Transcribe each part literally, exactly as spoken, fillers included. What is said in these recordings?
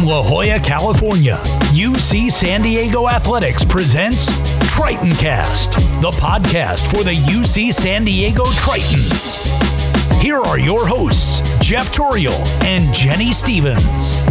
La Jolla, California, U C San Diego Athletics presents TritonCast, the podcast for the U C San Diego Tritons. Here are your hosts, Jeff Turiel and Jenny Stevens.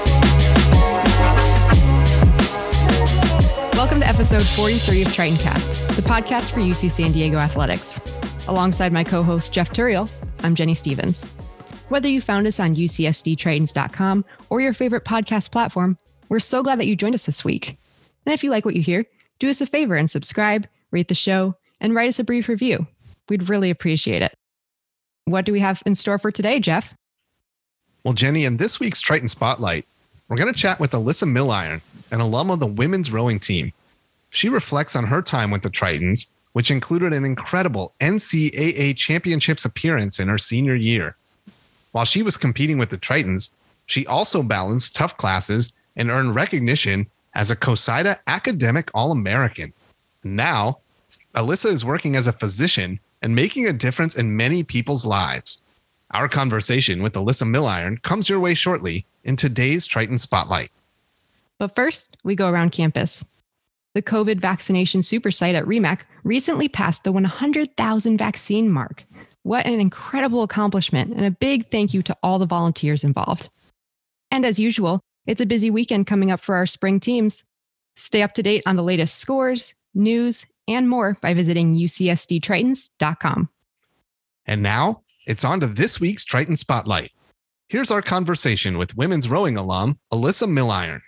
Welcome to episode forty-three of TritonCast, the podcast for U C San Diego Athletics. Alongside my co-host, Jeff Turiel, I'm Jenny Stevens. Whether you found us on U C S D Tritons dot com or your favorite podcast platform, we're so glad that you joined us this week. And if you like what you hear, do us a favor and subscribe, rate the show, and write us a brief review. We'd really appreciate it. What do we have in store for today, Jeff? Well, Jenny, in this week's Triton Spotlight, we're going to chat with Alyssa Milliron, an alum of the women's rowing team. She reflects on her time with the Tritons, which included an incredible N C A A championships appearance in her senior year. While she was competing with the Tritons, she also balanced tough classes and earned recognition as a COSIDA Academic All-American. Now, Alyssa is working as a physician and making a difference in many people's lives. Our conversation with Alyssa Milliron comes your way shortly in today's Triton Spotlight. But first, we go around campus. The COVID vaccination super site at REMAC recently passed the one hundred thousand vaccine mark. What an incredible accomplishment, and a big thank you to all the volunteers involved. And as usual, it's a busy weekend coming up for our spring teams. Stay up to date on the latest scores, news, and more by visiting U C S D Tritons dot com. And now, it's on to this week's Triton Spotlight. Here's our conversation with women's rowing alum, Alyssa Milliron.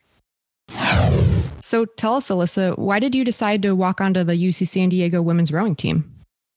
So tell us, Alyssa, why did you decide to walk onto the U C San Diego women's rowing team?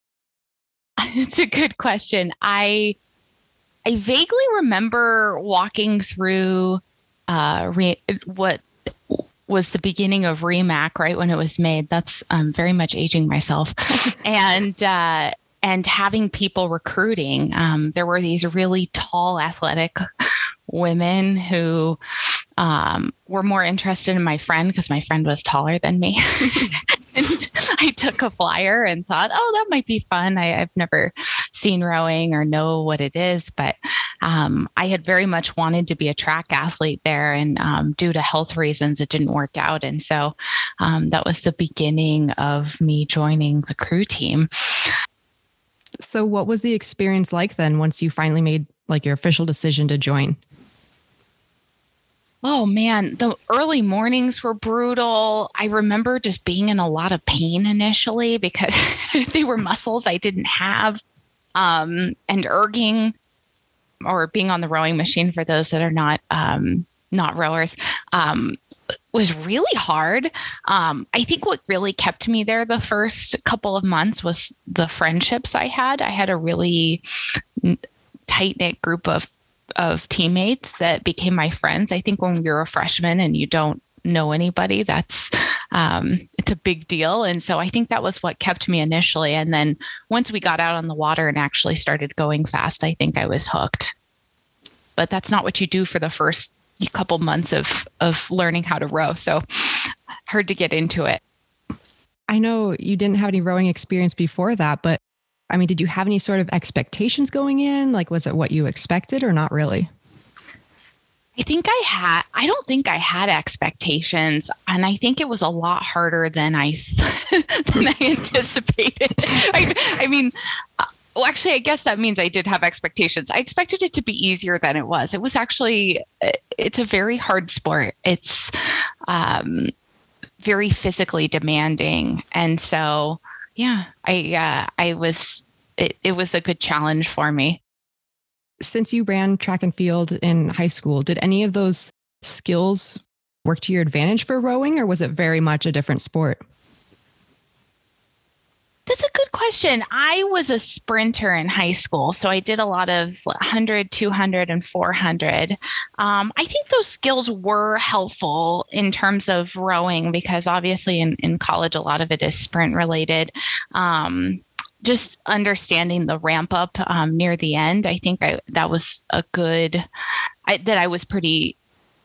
It's a good question. I I vaguely remember walking through uh, re- what was the beginning of REMAC, right when it was made. That's um, very much aging myself, and uh, and having people recruiting. Um, there were these really tall, athletic women who um, were more interested in my friend because my friend was taller than me. And I took a flyer and thought, oh, that might be fun. I, I've never seen rowing or know what it is, but um, I had very much wanted to be a track athlete there. And um, due to health reasons, it didn't work out. And so um, that was the beginning of me joining the crew team. So what was the experience like then once you finally made like your official decision to join? Oh man, the early mornings were brutal. I remember just being in a lot of pain initially because they were muscles I didn't have. Um, and erging, or being on the rowing machine for those that are not um, not rowers, um, was really hard. Um, I think what really kept me there the first couple of months was the friendships I had. I had a really tight-knit group of of teammates that became my friends. I think when you're a freshman and you don't know anybody, that's um, it's a big deal. And so I think that was what kept me initially. And then once we got out on the water and actually started going fast, I think I was hooked. But that's not what you do for the first couple months of of learning how to row. So hard to get into it. I know you didn't have any rowing experience before that, but I mean, did you have any sort of expectations going in? Like, was it what you expected or not really? I think I had, I don't think I had expectations. And I think it was a lot harder than I, than I anticipated. I, I mean, uh, well, actually, I guess that means I did have expectations. I expected it to be easier than it was. It was actually, it's a very hard sport. It's um, very physically demanding. And so, yeah, I, uh, I was, it, it was a good challenge for me. Since you ran track and field in high school, did any of those skills work to your advantage for rowing, or was it very much a different sport? That's a good question. I was a sprinter in high school, so I did a lot of one hundred, two hundred, and four hundred. Um, I think those skills were helpful in terms of rowing because obviously in, in college, a lot of it is sprint related. Um, just understanding the ramp up um, near the end, I think I, that was a good, I, that I was pretty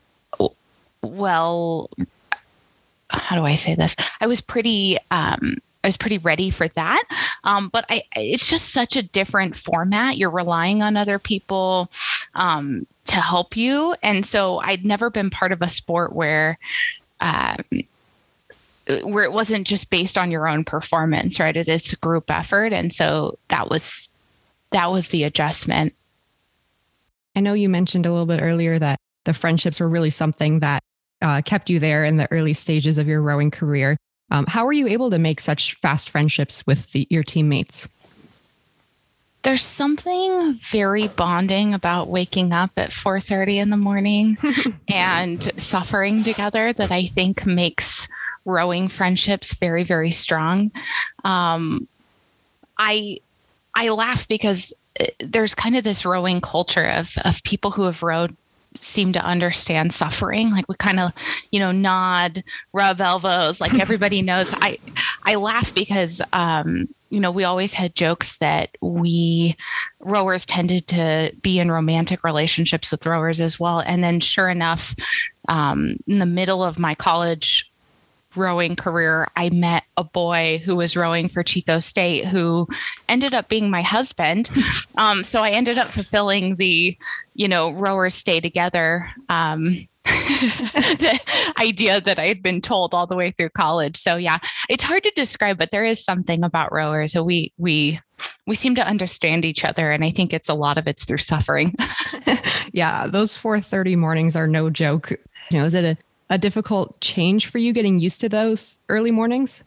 well, how do I say this? I was pretty, um, I was pretty ready for that. Um, but I, it's just such a different format. You're relying on other people um, to help you. And so I'd never been part of a sport where, um, where it wasn't just based on your own performance, right? It's a group effort. And so that was, that was the adjustment. I know you mentioned a little bit earlier that the friendships were really something that uh, kept you there in the early stages of your rowing career. Um, how were you able to make such fast friendships with the, your teammates? There's something very bonding about waking up at four thirty in the morning and suffering together that I think makes rowing friendships very, very strong. Um, I I laugh because there's kind of this rowing culture of of people who have rowed seem to understand suffering. Like we kind of, you know, nod, rub elbows, like everybody knows. I, I laugh because, um, you know, we always had jokes that we rowers tended to be in romantic relationships with rowers as well. And then sure enough, um, in the middle of my college rowing career, I met a boy who was rowing for Chico State who ended up being my husband. Um, so I ended up fulfilling the, you know, rowers stay together um, the idea that I had been told all the way through college. So yeah, it's hard to describe, but there is something about rowers. So we, we, we seem to understand each other. And I think it's a lot of it's through suffering. Yeah. Those four thirty mornings are no joke. You know, is it a a difficult change for you getting used to those early mornings?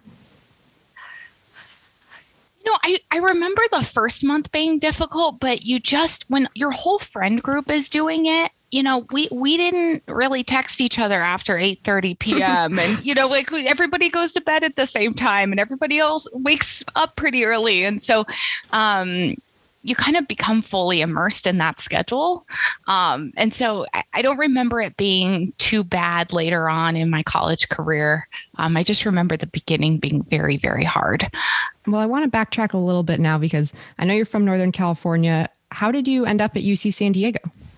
You know, I, I remember the first month being difficult, but you just, when your whole friend group is doing it, you know, we, we didn't really text each other after eight thirty p.m. and, you know, like everybody goes to bed at the same time and everybody else wakes up pretty early. And so, um, you kind of become fully immersed in that schedule. Um, and so I, I don't remember it being too bad later on in my college career. Um, I just remember the beginning being very, very hard. Well, I want to backtrack a little bit now because I know you're from Northern California. How did you end up at U C San Diego?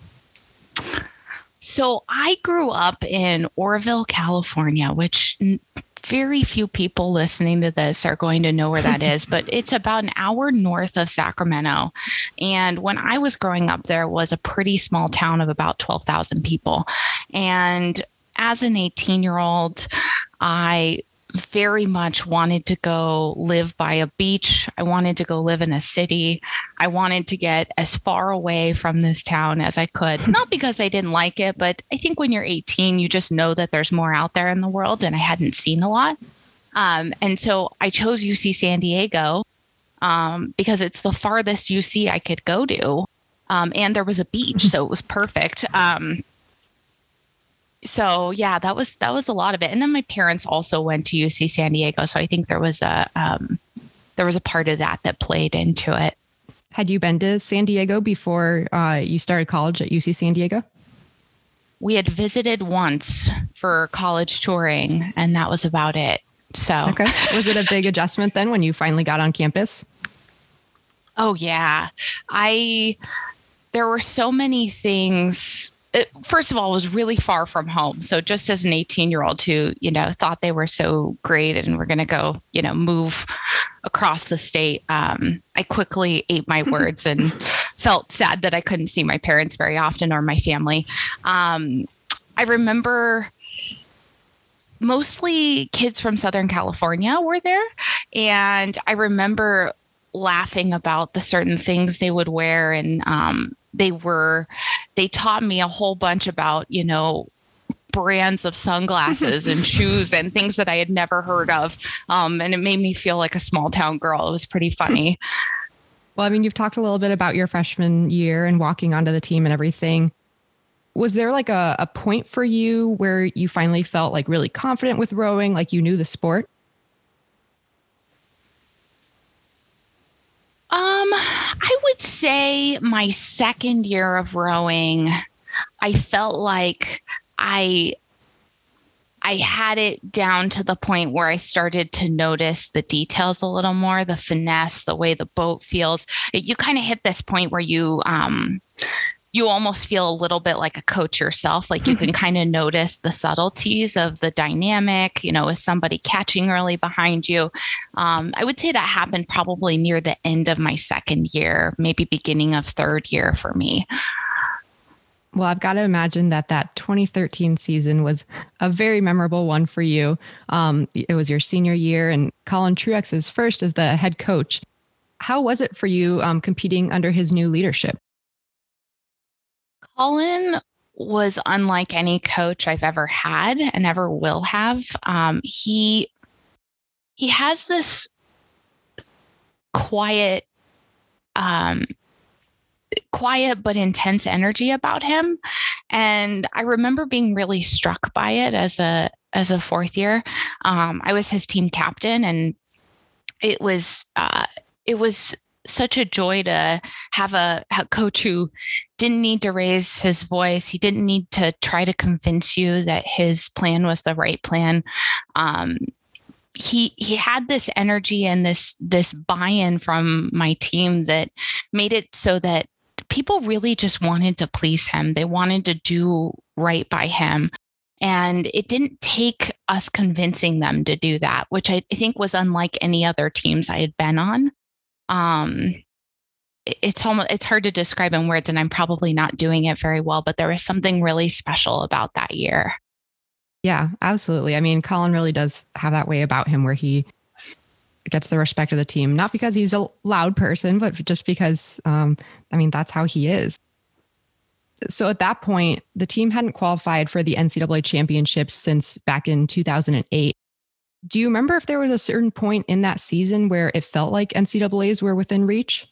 So I grew up in Oroville, California, which very few people listening to this are going to know where that is, but it's about an hour north of Sacramento. And when I was growing up, there was a pretty small town of about twelve thousand people. And as an eighteen year old, I very much wanted to go live by a beach. I wanted to go live in a city. I wanted to get as far away from this town as I could, not because I didn't like it, but I think when you're eighteen, you just know that there's more out there in the world, and I hadn't seen a lot. Um, and so I chose U C San Diego um, because it's the farthest U C I could go to. Um, and there was a beach, so it was perfect. Um, So yeah, that was that was a lot of it. And then my parents also went to U C San Diego, so I think there was a um, there was a part of that that played into it. Had you been to San Diego before uh, you started college at U C San Diego? We had visited once for college touring, and that was about it. So okay, was it a big adjustment then when you finally got on campus? Oh yeah, I there were so many things. It, first of all, it was really far from home. So just as an eighteen year old who, you know, thought they were so great and we're going to go, you know, move across the state, um, I quickly ate my words and felt sad that I couldn't see my parents very often or my family. Um, I remember mostly kids from Southern California were there. And I remember laughing about the certain things they would wear. And um, they were, they taught me a whole bunch about, you know, brands of sunglasses and shoes and things that I had never heard of. Um, and it made me feel like a small town girl. It was pretty funny. Well, I mean, you've talked a little bit about your freshman year and walking onto the team and everything. Was there like a, a point for you where you finally felt like really confident with rowing, like you knew the sport? Um, I would say my second year of rowing, I felt like I I had it down to the point where I started to notice the details a little more, the finesse, the way the boat feels. It, you kind of hit this point where you um you almost feel a little bit like a coach yourself. Like you can kind of notice the subtleties of the dynamic, you know, is somebody catching early behind you? Um, I would say that happened probably near the end of my second year, maybe beginning of third year for me. Well, I've got to imagine that that twenty thirteen season was a very memorable one for you. Um, it was your senior year and Colin Truex's first as the head coach. How was it for you um, competing under his new leadership? Colin was unlike any coach I've ever had and ever will have. Um, he he has this quiet, um, quiet but intense energy about him, and I remember being really struck by it as a as a fourth year. Um, I was his team captain, and it was uh, it was such a joy to have a, a coach who didn't need to raise his voice. He didn't need to try to convince you that his plan was the right plan. Um, he he had this energy and this this buy-in from my team that made it so that people really just wanted to please him. They wanted to do right by him. And it didn't take us convincing them to do that, which I think was unlike any other teams I had been on. Um, it's almost, it's hard to describe in words, and I'm probably not doing it very well, but there was something really special about that year. Yeah, absolutely. I mean, Colin really does have that way about him where he gets the respect of the team, not because he's a loud person, but just because, um, I mean, that's how he is. So at that point, the team hadn't qualified for the N C double A championships since back in two thousand eight. Do you remember if there was a certain point in that season where it felt like N C double A's were within reach?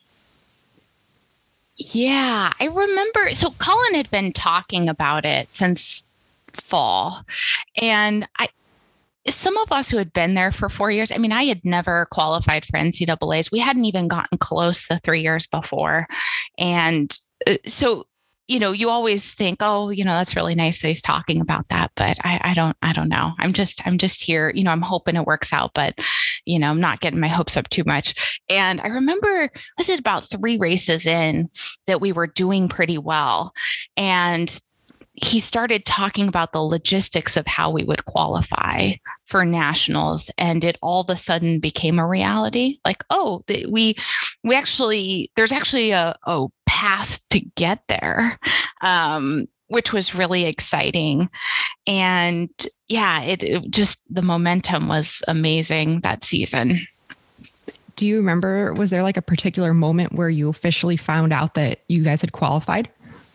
Yeah, I remember. So Colin had been talking about it since fall. And I, some of us who had been there for four years, I mean, I had never qualified for N C double A's. We hadn't even gotten close the three years before. And so, you know, you always think, oh, you know, that's really nice that he's talking about that. But I, I don't, I don't know. I'm just, I'm just here, you know, I'm hoping it works out, but, you know, I'm not getting my hopes up too much. And I remember, was it about three races in that we were doing pretty well. And he started talking about the logistics of how we would qualify for nationals, and it all of a sudden became a reality. Like, oh, the, we we actually there's actually a, a path to get there, um, which was really exciting. And yeah, it, it just the momentum was amazing that season. Do you remember? Was there like a particular moment where you officially found out that you guys had qualified?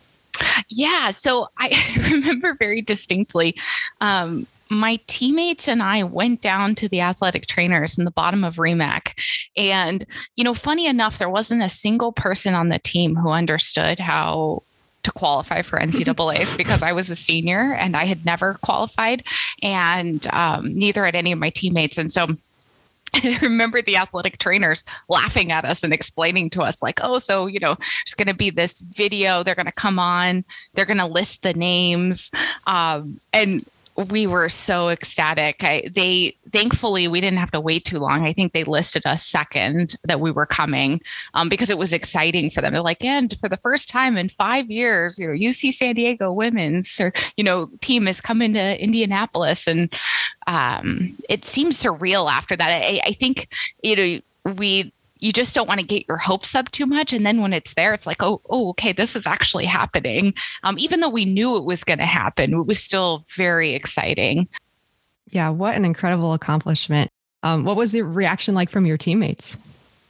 Yeah. So I remember very distinctly, um, my teammates and I went down to the athletic trainers in the bottom of REMAC. And, you know, funny enough, there wasn't a single person on the team who understood how to qualify for N C double A's because I was a senior and I had never qualified, and um, neither had any of my teammates. And so I remember the athletic trainers laughing at us and explaining to us like, oh, so, you know, there's going to be this video. They're going to come on. They're going to list the names. Um, and we were so ecstatic. I, they thankfully, we didn't have to wait too long. I think they listed us second that we were coming um, because it was exciting for them. They're like, and for the first time in five years, you know, U C San Diego women's or, you know, team is coming to Indianapolis. And um, it seems surreal after that. I, I think, you know, we, you just don't want to get your hopes up too much. And then when it's there, it's like, oh, oh, okay, this is actually happening. Um, even though we knew it was going to happen, it was still very exciting. Yeah, what an incredible accomplishment. Um, what was the reaction like from your teammates?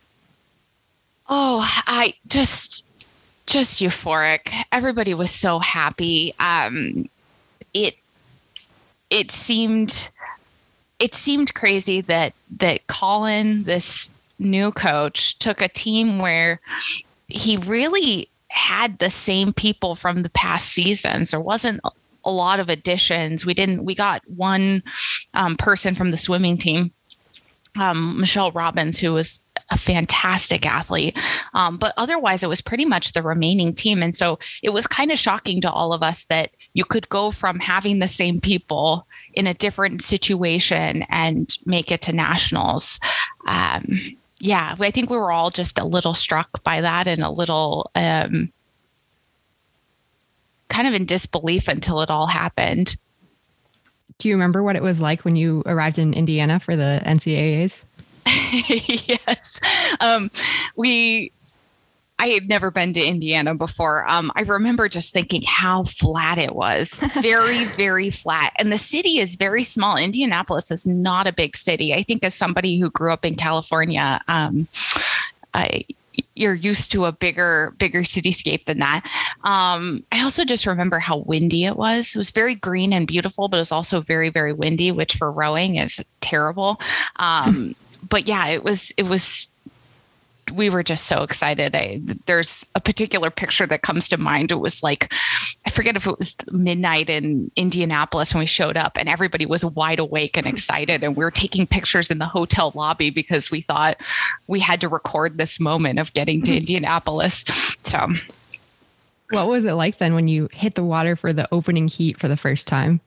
Oh, I just, just euphoric. Everybody was so happy. Um, it, it seemed, it seemed crazy that, that Colin, this new coach, took a team where he really had the same people from the past seasons. There wasn't a lot of additions. We didn't, we got one um, person from the swimming team, um, Michelle Robbins, who was a fantastic athlete. Um, but otherwise it was pretty much the remaining team. And so it was kind of shocking to all of us that you could go from having the same people in a different situation and make it to nationals. Um, Yeah, I think we were all just a little struck by that and a little um, kind of in disbelief until it all happened. Do you remember what it was like when you arrived in Indiana for the N C double A's? Yes. Um, we, I had never been to Indiana before. Um, I remember just thinking how flat it was. Very, very flat. And the city is very small. Indianapolis is not a big city. I think as somebody who grew up in California, um, I, you're used to a bigger, bigger cityscape than that. Um, I also just remember how windy it was. It was very green and beautiful, but it was also very, very windy, which for rowing is terrible. Um, but yeah, it was, it was, we were just so excited. I, there's a particular picture that comes to mind. It was like, I forget if it was midnight in Indianapolis when we showed up, and everybody was wide awake and excited. And we were taking pictures in the hotel lobby because we thought we had to record this moment of getting to Indianapolis. So what was it like then when you hit the water for the opening heat for the first time?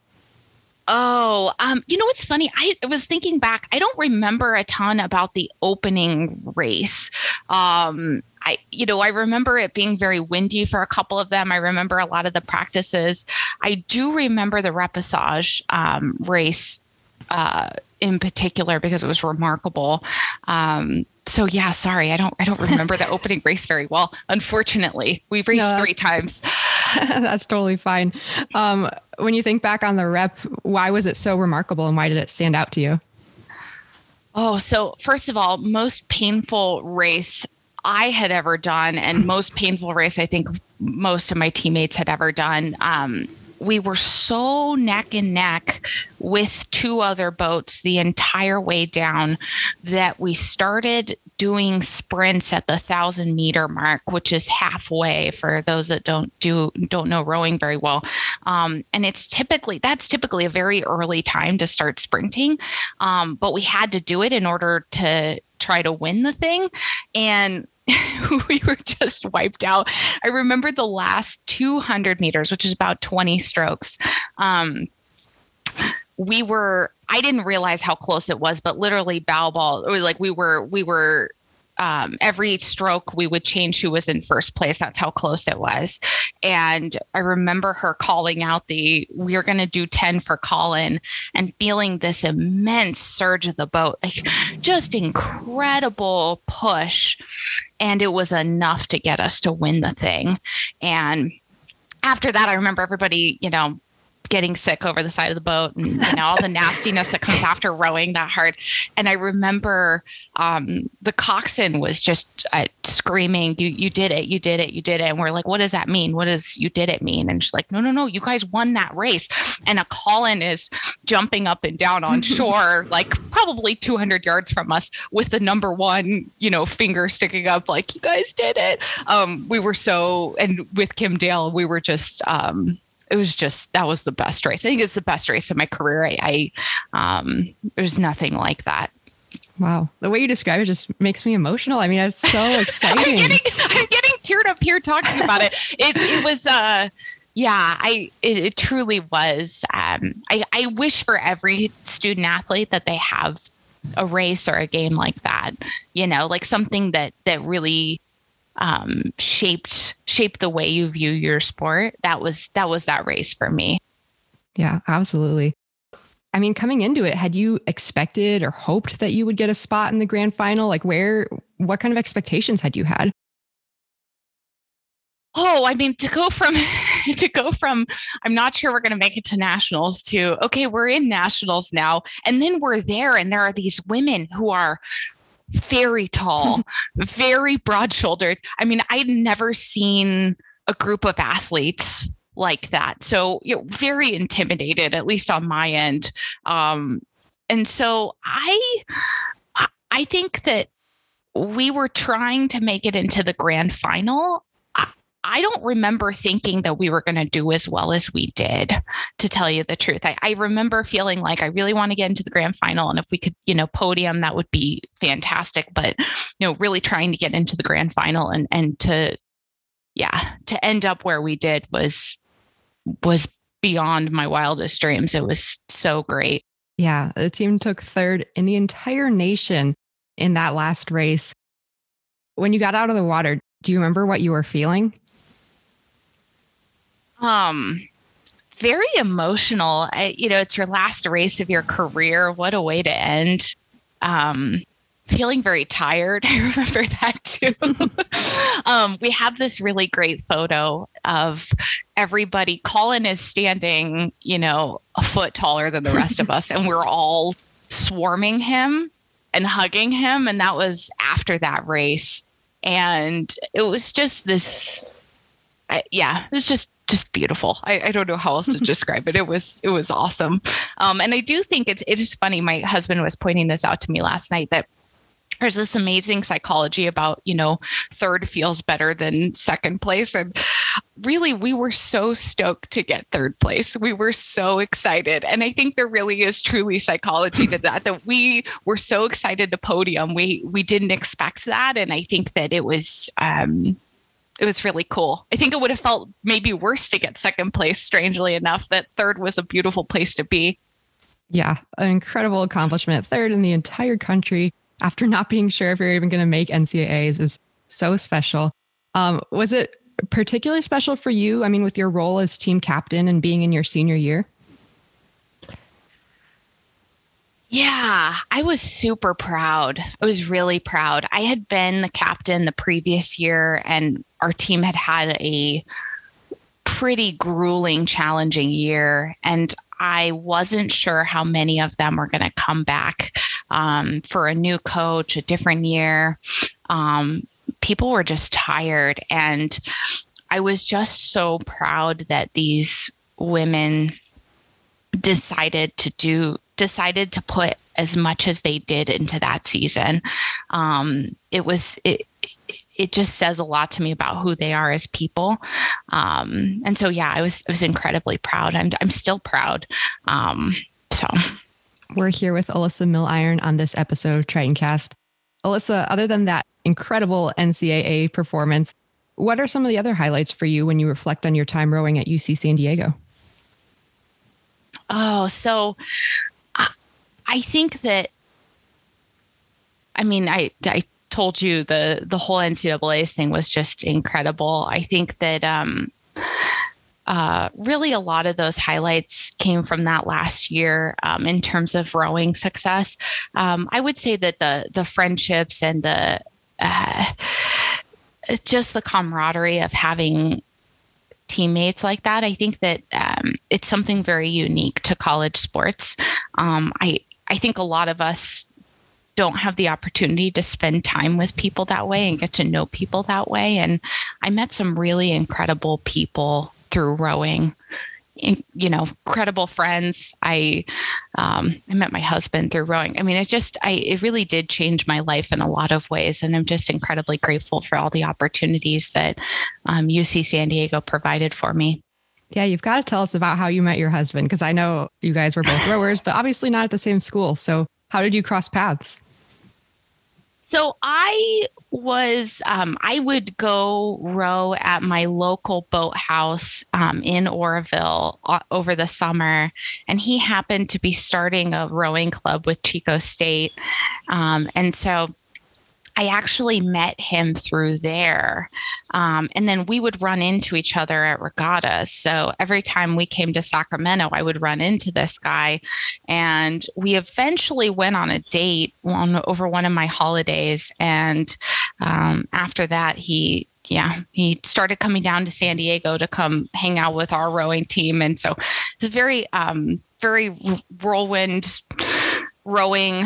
Oh, um, you know, what's funny. I was thinking back. I don't remember a ton about the opening race. Um, I, you know, I remember it being very windy for a couple of them. I remember a lot of the practices. I do remember the repechage um, race uh, in particular because it was remarkable. Um, so yeah, sorry, I don't, I don't remember the opening race very well. Unfortunately, we've raced no, three times. That's totally fine. Um, when you think back on the rep, why was it so remarkable and why did it stand out to you? Oh, so first of all, most painful race I had ever done, and most painful race I think most of my teammates had ever done. Um, we were so neck and neck with two other boats the entire way down that we started doing sprints at the thousand meter mark, which is halfway for those that don't do don't know rowing very well. Um, and it's typically that's typically a very early time to start sprinting, um, but we had to do it in order to try to win the thing. And we were just wiped out. I remember the last two hundred meters, which is about twenty strokes. Um, we were, I didn't realize how close it was, but literally bow ball, it was like we were, we were, um, every stroke we would change who was in first place. That's how close it was. And I remember her calling out the, we're going to do ten for Colin, and feeling this immense surge of the boat, like just incredible push. And it was enough to get us to win the thing. And after that, I remember everybody, you know, getting sick over the side of the boat and, you know, all the nastiness that comes after rowing that hard. And I remember um, the coxswain was just uh, screaming, you you did it, you did it, you did it. And we're like, what does that mean? What does you did it mean? And she's like, no, no, no, you guys won that race. And a Colin is jumping up and down on shore, like probably two hundred yards from us with the number one, you know, finger sticking up, like, you guys did it. Um, we were so, and with Kim Dale, we were just, um, it was just, that was the best race. I think it's the best race of my career. I, I um, there's nothing like that. Wow. The way you describe it just makes me emotional. I mean, it's so exciting. I'm, getting, I'm getting teared up here talking about it. It, it was, uh, yeah, I, it, it truly was. Um, I, I wish for every student athlete that they have a race or a game like that, you know, like something that, that really, um, shaped, shaped the way you view your sport. That was, that was that race for me. Yeah, absolutely. I mean, coming into it, had you expected or hoped that you would get a spot in the grand final? Like where, what kind of expectations had you had? Oh, I mean, to go from, to go from, I'm not sure we're going to make it to nationals to, okay, we're in nationals now. And then we're there and there are these women who are very tall, very broad shouldered. I mean, I'd never seen a group of athletes like that. So, you know, very intimidated, at least on my end. Um, and so I, I think that we were trying to make it into the grand final. I, I don't remember thinking that we were going to do as well as we did, to tell you the truth. I, I remember feeling like I really want to get into the grand final. And if we could, you know, podium, that would be fantastic. But, you know, really trying to get into the grand final and, and to, yeah, to end up where we did was, was beyond my wildest dreams. It was so great. Yeah. The team took third in the entire nation in that last race. When you got out of the water, do you remember what you were feeling? Um, very emotional. I, you know, it's your last race of your career. What a way to end. Um, feeling very tired. I remember that too. um, we have this really great photo of everybody. Colin is standing, you know, a foot taller than the rest of us, and we're all swarming him and hugging him. And that was after that race. And it was just this, I, yeah, it was just, just beautiful. I, I don't know how else to describe it. It was, it was awesome. Um, and I do think it's, it is funny. My husband was pointing this out to me last night, that there's this amazing psychology about, you know, third feels better than second place. And really, we were so stoked to get third place. We were so excited. And I think there really is truly psychology to that, that we were so excited to podium. We, we didn't expect that. And I think that it was, um, it was really cool. I think it would have felt maybe worse to get second place, strangely enough, that third was a beautiful place to be. Yeah, an incredible accomplishment. Third in the entire country after not being sure if you're even going to make N C A As is so special. Um, was it particularly special for you? I mean, with your role as team captain and being in your senior year? Yeah, I was super proud. I was really proud. I had been the captain the previous year, and our team had had a pretty grueling, challenging year. And I wasn't sure how many of them were going to come back um, for a new coach, a different year. Um, people were just tired. And I was just so proud that these women decided to do, decided to put as much as they did into that season. Um, it was, it, it just says a lot to me about who they are as people. Um, and so, yeah, I was, I was incredibly proud. I'm, I'm still proud. Um, so we're here with Alyssa Milliron on this episode of TritonCast. Alyssa, other than that incredible N C A A performance, what are some of the other highlights for you when you reflect on your time rowing at U C San Diego? Oh, so I, I think that, I mean, I, I told you the, the whole N C double A's thing was just incredible. I think that um, uh, really a lot of those highlights came from that last year um, in terms of rowing success. Um, I would say that the, the friendships and the, uh, just the camaraderie of having teammates like that. I think that um, it's something very unique to college sports. Um, I, I think a lot of us don't have the opportunity to spend time with people that way and get to know people that way. And I met some really incredible people through rowing, in, you know, incredible friends. I, um, I met my husband through rowing. I mean, it just, I, it really did change my life in a lot of ways. And I'm just incredibly grateful for all the opportunities that um, U C San Diego provided for me. Yeah, you've got to tell us about how you met your husband, because I know you guys were both rowers, but obviously not at the same school. So how did you cross paths? So I was, um, I would go row at my local boathouse um, in Oroville uh, over the summer. And he happened to be starting a rowing club with Chico State. Um, and so I actually met him through there. Um, and then we would run into each other at regattas. So every time we came to Sacramento, I would run into this guy. And we eventually went on a date on, over one of my holidays. And um, after that, he yeah, he started coming down to San Diego to come hang out with our rowing team. And so it's very, um, very whirlwind rowing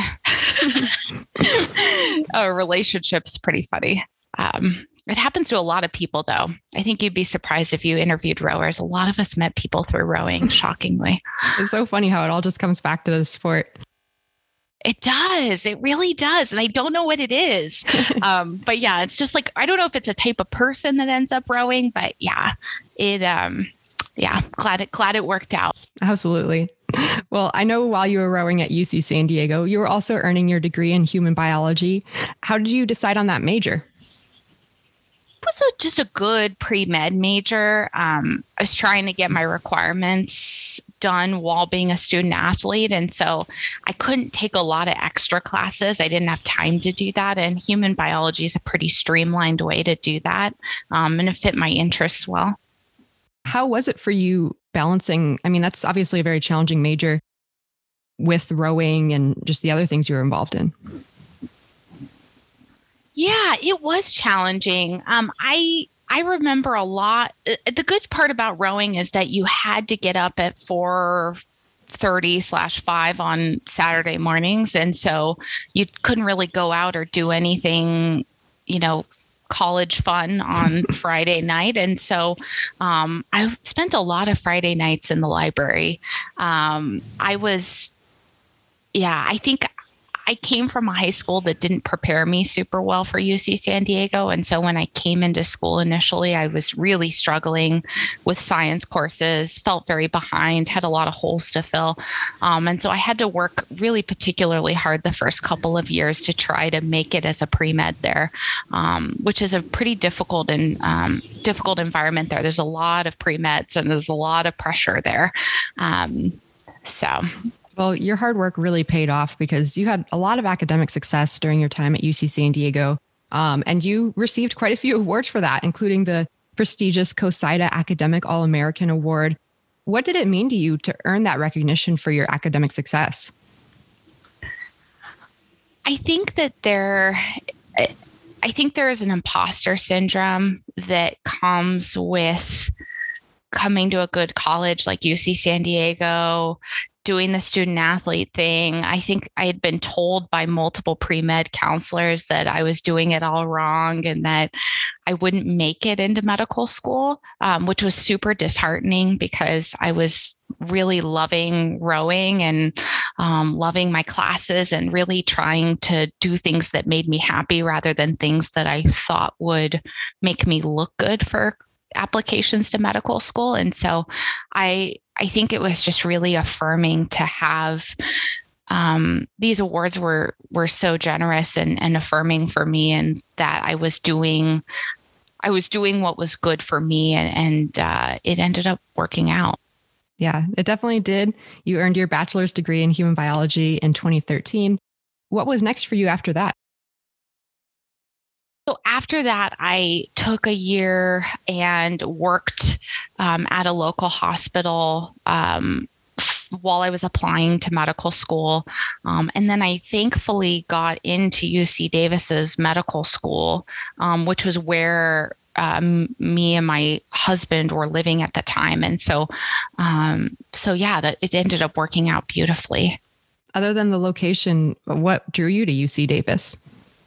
uh, relationships. Pretty funny. Um, it happens to a lot of people, though. I think you'd be surprised if you interviewed rowers. A lot of us met people through rowing, shockingly. It's so funny how it all just comes back to the sport. It does. It really does. And I don't know what it is. um, but yeah, it's just like, I don't know if it's a type of person that ends up rowing, but yeah, it, um, yeah, glad it, glad it worked out. Absolutely. Well, I know while you were rowing at U C San Diego, you were also earning your degree in human biology. How did you decide on that major? It was a, just a good pre-med major. Um, I was trying to get my requirements done while being a student athlete. And so I couldn't take a lot of extra classes. I didn't have time to do that. And human biology is a pretty streamlined way to do that. Um, and it fit my interests well. How was it for you balancing? I mean, that's obviously a very challenging major with rowing and just the other things you were involved in. Yeah, it was challenging. Um, I I remember a lot. The good part about rowing is that you had to get up at four thirty slash five on Saturday mornings. And so you couldn't really go out or do anything, you know, college fun on Friday night. And so um, I spent a lot of Friday nights in the library. Um, I was, yeah, I think I came from a high school that didn't prepare me super well for U C San Diego. And so when I came into school initially, I was really struggling with science courses, felt very behind, had a lot of holes to fill. Um, and so I had to work really particularly hard the first couple of years to try to make it as a pre-med there, um, which is a pretty difficult and um, difficult environment there. There's a lot of pre-meds and there's a lot of pressure there. Um, so... Well, your hard work really paid off because you had a lot of academic success during your time at U C San Diego. Um, and you received quite a few awards for that, including the prestigious COSIDA Academic All-American Award. What did it mean to you to earn that recognition for your academic success? I think that there, I think there is an imposter syndrome that comes with coming to a good college like U C San Diego, doing the student athlete thing. I think I had been told by multiple pre-med counselors that I was doing it all wrong and that I wouldn't make it into medical school, um, which was super disheartening because I was really loving rowing and um, loving my classes and really trying to do things that made me happy rather than things that I thought would make me look good for applications to medical school. And so I I think it was just really affirming to have um, these awards were were so generous and, and affirming for me, and that I was doing I was doing what was good for me, and, and uh, it ended up working out. Yeah, it definitely did. You earned your bachelor's degree in human biology in twenty thirteen. What was next for you after that? So after that, I took a year and worked um, at a local hospital um, while I was applying to medical school. Um, and then I thankfully got into U C Davis's medical school, um, which was where um, me and my husband were living at the time. And so, um, so yeah, that it ended up working out beautifully. Other than the location, what drew you to U C Davis?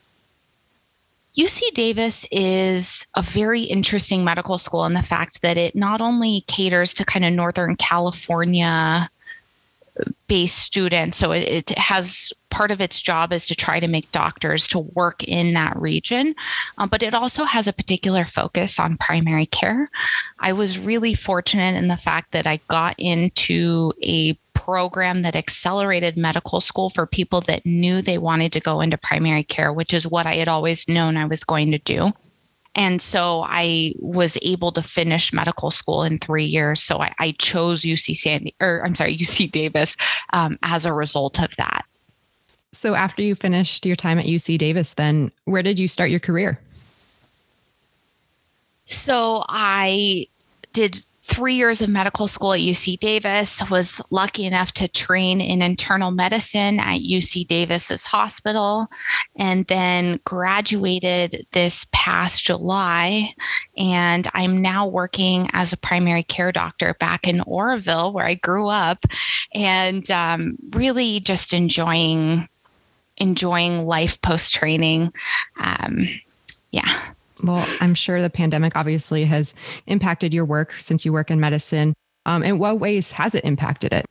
U C Davis is a very interesting medical school in the fact that it not only caters to kind of Northern California based students. So it, it has part of its job is to try to make doctors to work in that region, uh, but it also has a particular focus on primary care. I was really fortunate in the fact that I got into a program that accelerated medical school for people that knew they wanted to go into primary care, which is what I had always known I was going to do. And so I was able to finish medical school in three years. So I, I chose U C San, or I'm sorry, U C Davis um, as a result of that. So after you finished your time at U C Davis, then where did you start your career? So I did three years of medical school at U C Davis, was lucky enough to train in internal medicine at U C Davis's hospital, and then graduated this past July. And I'm now working as a primary care doctor back in Oroville, where I grew up, and um, really just enjoying, enjoying life post-training. Um, yeah. Well, I'm sure the pandemic obviously has impacted your work since you work in medicine. Um, in what ways has it impacted it?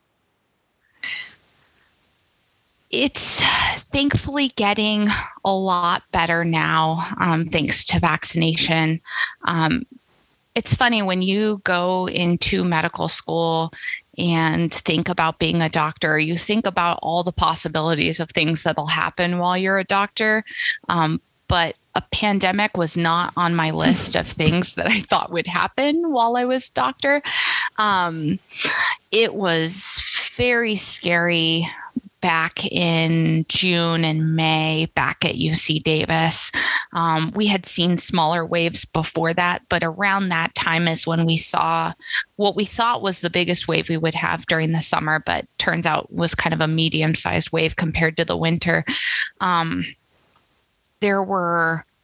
It's thankfully getting a lot better now, um, thanks to vaccination. Um, it's funny when you go into medical school and think about being a doctor, you think about all the possibilities of things that'll happen while you're a doctor. Um, but a pandemic was not on my list of things that I thought would happen while I was doctor. Um, it was very scary back in June and May back at U C Davis. Um, we had seen smaller waves before that, but around that time is when we saw what we thought was the biggest wave we would have during the summer, but turns out was kind of a medium-sized wave compared to the winter. Um, there were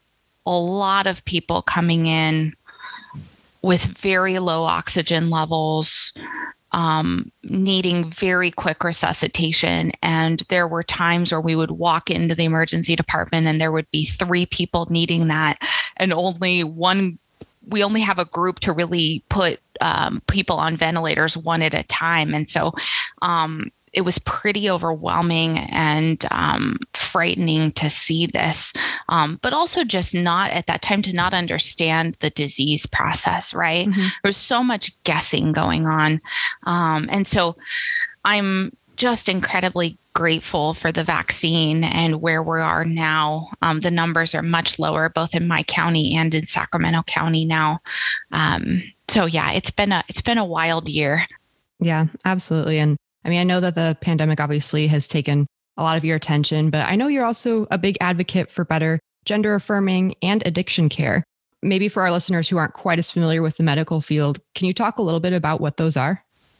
a lot of people coming in with very low oxygen levels, um, needing very quick resuscitation. And there were times where we would walk into the emergency department and there would be three people needing that, and only one, we only have a group to really put um, people on ventilators one at a time. And so um, it was pretty overwhelming and um, frightening to see this, um, but also just not at that time to not understand the disease process, right? Mm-hmm. There's so much guessing going on. Um, and so I'm just incredibly grateful for the vaccine and where we are now. Um, the numbers are much lower, both in my county and in Sacramento County now. Um, so yeah, it's been a, it's been a wild year. Yeah, absolutely. And I mean, I know that the pandemic obviously has taken a lot of your attention, but I know you're also a big advocate for better gender affirming and addiction care. Maybe for our listeners who aren't quite as familiar with the medical field, can you talk a little bit about what those are?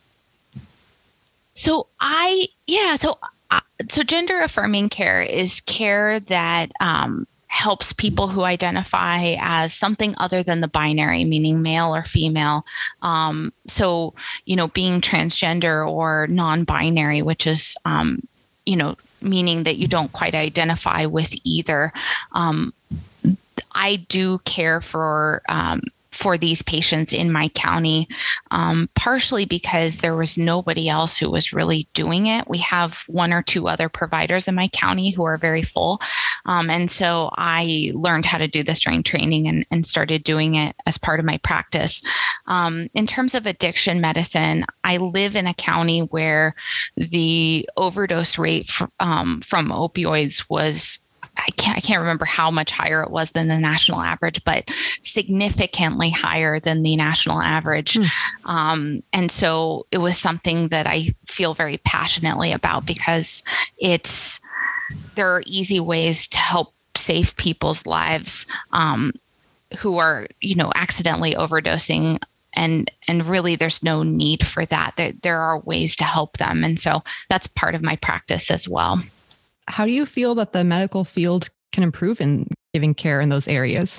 So I, yeah, so, uh, so gender affirming care is care that, um, helps people who identify as something other than the binary, meaning male or female. Um, so, you know, being transgender or non-binary, which is, um, you know, meaning that you don't quite identify with either. Um, I do care for, um, for these patients in my county, um, partially because there was nobody else who was really doing it. We have one or two other providers in my county who are very full. Um, and so I learned how to do this during training and, and started doing it as part of my practice. Um, in terms of addiction medicine, I live in a county where the overdose rate f- um, from opioids was I can't, I can't remember how much higher it was than the national average, but significantly higher than the national average. Mm. Um, and so it was something that I feel very passionately about because it's, there are easy ways to help save people's lives um, who are, you know, accidentally overdosing. And, and really there's no need for that. There, there are ways to help them. And so that's part of my practice as well. How do you feel that the medical field can improve in giving care in those areas?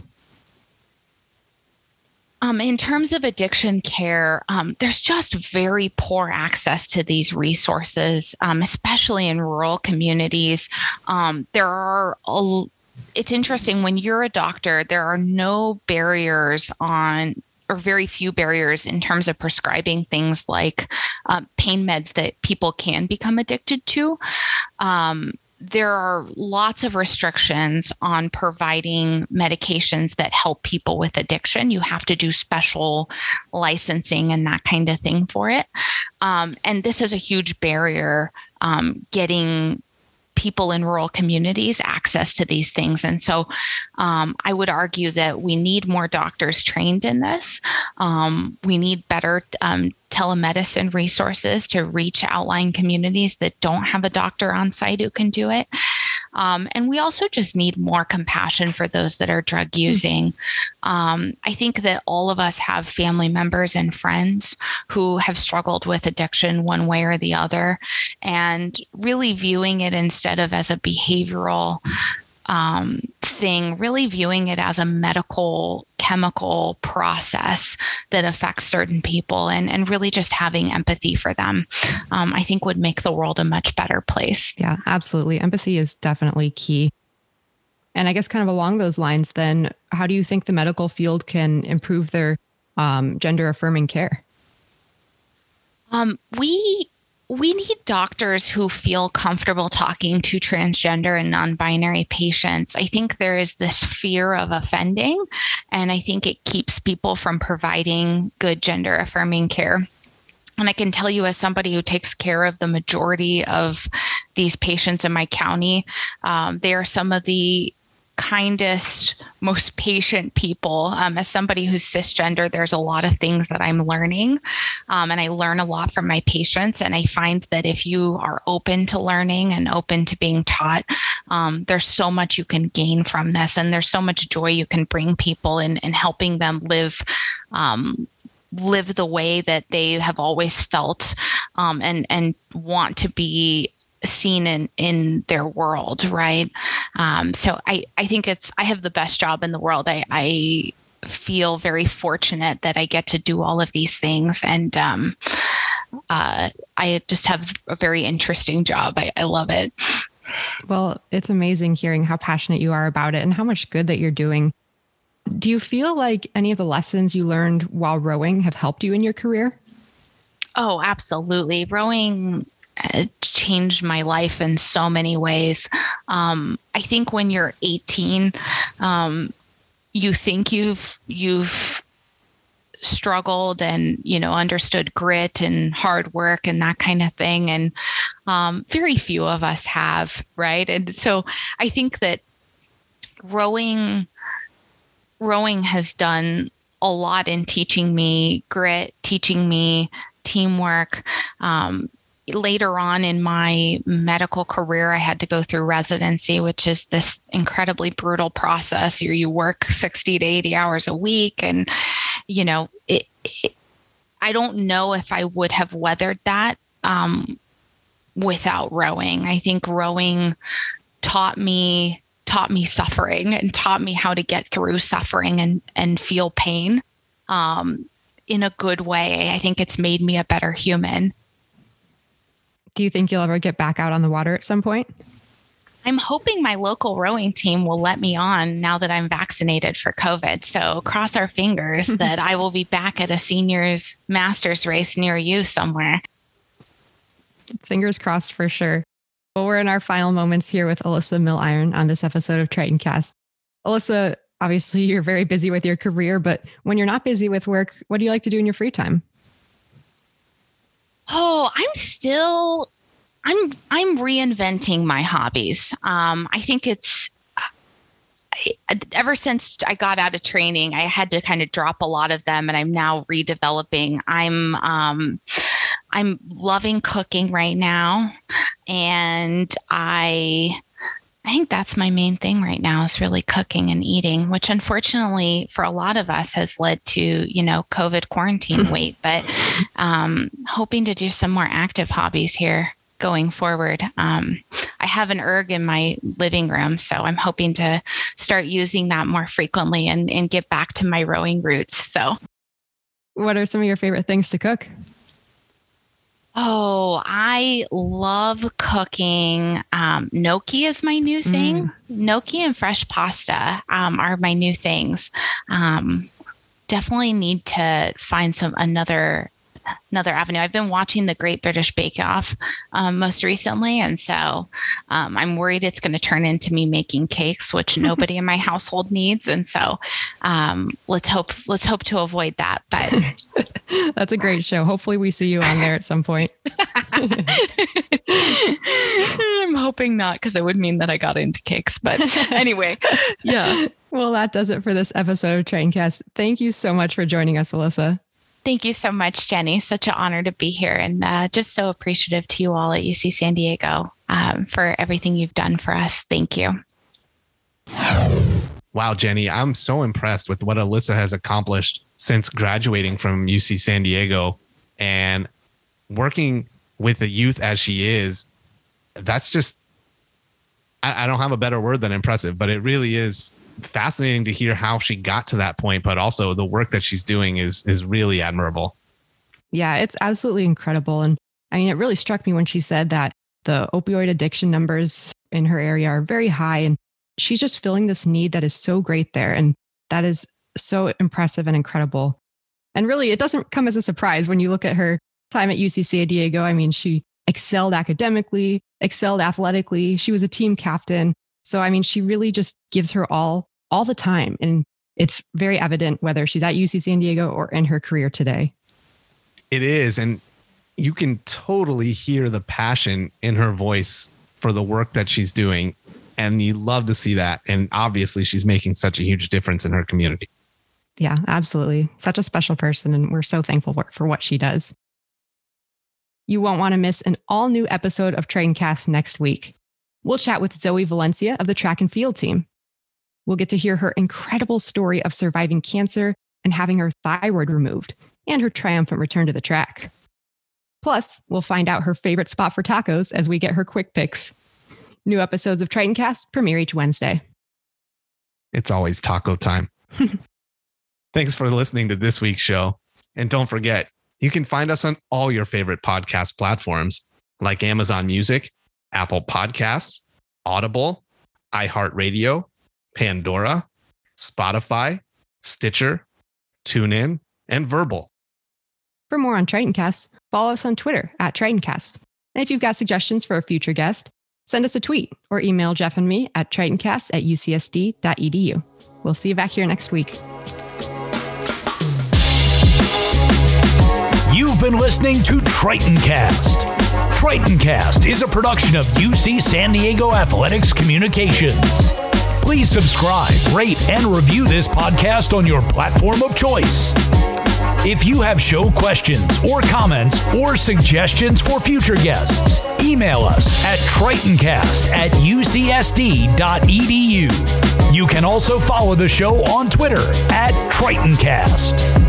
Um, in terms of addiction care, um, there's just very poor access to these resources, um, especially in rural communities. Um, there are, a, it's interesting, when you're a doctor, there are no barriers on or very few barriers in terms of prescribing things like um, pain meds that people can become addicted to. Um, There are lots of restrictions on providing medications that help people with addiction. You have to do special licensing and that kind of thing for it. Um, and this is a huge barrier, um, getting people in rural communities access to these things. And so um, I would argue that we need more doctors trained in this. Um, we need better um, telemedicine resources to reach outlying communities that don't have a doctor on site who can do it. Um, and we also just need more compassion for those that are drug using. Um, I think that all of us have family members and friends who have struggled with addiction one way or the other, and really viewing it instead of as a behavioral um, thing, really viewing it as a medical chemical process that affects certain people, and, and really just having empathy for them, um, I think would make the world a much better place. Yeah, absolutely. Empathy is definitely key. And I guess kind of along those lines, then, how do you think the medical field can improve their um, gender affirming care? Um, we We need doctors who feel comfortable talking to transgender and non-binary patients. I think there is this fear of offending, and I think it keeps people from providing good gender affirming care. And I can tell you, as somebody who takes care of the majority of these patients in my county, um, they are some of the kindest, most patient people. Um, as somebody who's cisgender, there's a lot of things that I'm learning, um, and I learn a lot from my patients. And I find that if you are open to learning and open to being taught, um, there's so much you can gain from this, and there's so much joy you can bring people in, in helping them live um, live the way that they have always felt, um, and and want to be seen in, in their world. Right. Um, so I, I think it's, I have the best job in the world. I, I feel very fortunate that I get to do all of these things. And, um, uh, I just have a very interesting job. I, I love it. Well, it's amazing hearing how passionate you are about it and how much good that you're doing. Do you feel like any of the lessons you learned while rowing have helped you in your career? Oh, absolutely. Rowing uh, changed my life in so many ways. Um, I think when you're eighteen, um, you think you've you've struggled and, you know, understood grit and hard work and that kind of thing. And um, very few of us have, right? And so I think that rowing Rowing has done a lot in teaching me grit, teaching me teamwork. Um, later on in my medical career, I had to go through residency, which is this incredibly brutal process. You, you work sixty to eighty hours a week. And, you know, it, it, I don't know if I would have weathered that um, without rowing. I think rowing taught me taught me suffering and taught me how to get through suffering and, and feel pain um, in a good way. I think it's made me a better human. Do you think you'll ever get back out on the water at some point? I'm hoping my local rowing team will let me on now that I'm vaccinated for COVID. So cross our fingers that I will be back at a seniors masters race near you somewhere. Fingers crossed for sure. Well, we're in our final moments here with Alyssa Milliron on this episode of Triton Cast. Alyssa, obviously you're very busy with your career, but when you're not busy with work, what do you like to do in your free time? Oh, I'm still, I'm, I'm reinventing my hobbies. Um, I think it's, I, ever since I got out of training, I had to kind of drop a lot of them and I'm now redeveloping. I'm, um, I'm loving cooking right now. And I, I think that's my main thing right now is really cooking and eating, which unfortunately for a lot of us has led to, you know, COVID quarantine weight, but um, hoping to do some more active hobbies here going forward. Um, I have an erg in my living room, so I'm hoping to start using that more frequently and, and get back to my rowing roots. So what are some of your favorite things to cook? Oh, I love cooking. Um, gnocchi is my new thing. Mm. Gnocchi and fresh pasta um, are my new things. Um, definitely need to find some another another avenue. I've been watching the Great British Bake Off um, most recently, and so um, I'm worried it's going to turn into me making cakes, which nobody in my household needs. And so um, let's hope let's hope to avoid that. But that's a great show. Hopefully, we see you on there at some point. I'm hoping not, because it would mean that I got into cakes. But anyway, yeah. Well, that does it for this episode of Triton Cast. Thank you so much for joining us, Alyssa. Thank you so much, Jenny. Such an honor to be here, and uh, just so appreciative to you all at U C San Diego um, for everything you've done for us. Thank you. Wow, Jenny, I'm so impressed with what Alyssa has accomplished since graduating from U C San Diego and working with the youth as she is. That's just, I, I don't have a better word than impressive, but it really is fascinating to hear how she got to that point, but also the work that she's doing is is really admirable. Yeah, it's absolutely incredible. And I mean, it really struck me when she said that the opioid addiction numbers in her area are very high, and she's just filling this need that is so great there. And that is so impressive and incredible. And really, it doesn't come as a surprise when you look at her time at U C San Diego. I mean, she excelled academically, excelled athletically. She was a team captain. So, I mean, she really just gives her all, all the time. And it's very evident whether she's at U C San Diego or in her career today. It is. And you can totally hear the passion in her voice for the work that she's doing. And you love to see that. And obviously, she's making such a huge difference in her community. Yeah, absolutely. Such a special person. And we're so thankful for, for what she does. You won't want to miss an all new episode of Triton Cast next week. We'll chat with Zoe Valencia of the track and field team. We'll get to hear her incredible story of surviving cancer and having her thyroid removed, and her triumphant return to the track. Plus, we'll find out her favorite spot for tacos as we get her quick picks. New episodes of Triton Cast premiere each Wednesday. It's always taco time. Thanks for listening to this week's show. And don't forget, you can find us on all your favorite podcast platforms like Amazon Music, Apple Podcasts, Audible, iHeartRadio, Pandora, Spotify, Stitcher, TuneIn, and Verbal. For more on Triton Cast, follow us on Twitter at Triton Cast. And if you've got suggestions for a future guest, send us a tweet or email Jeff and me at tritoncast at u c s d dot e d u. We'll see you back here next week. You've been listening to Triton Cast. Triton Cast is a production of U C San Diego Athletics Communications. Please subscribe, rate, and review this podcast on your platform of choice. If you have show questions or comments or suggestions for future guests, email us at tritoncast at u c s d dot e d u. You can also follow the show on Twitter at TritonCast.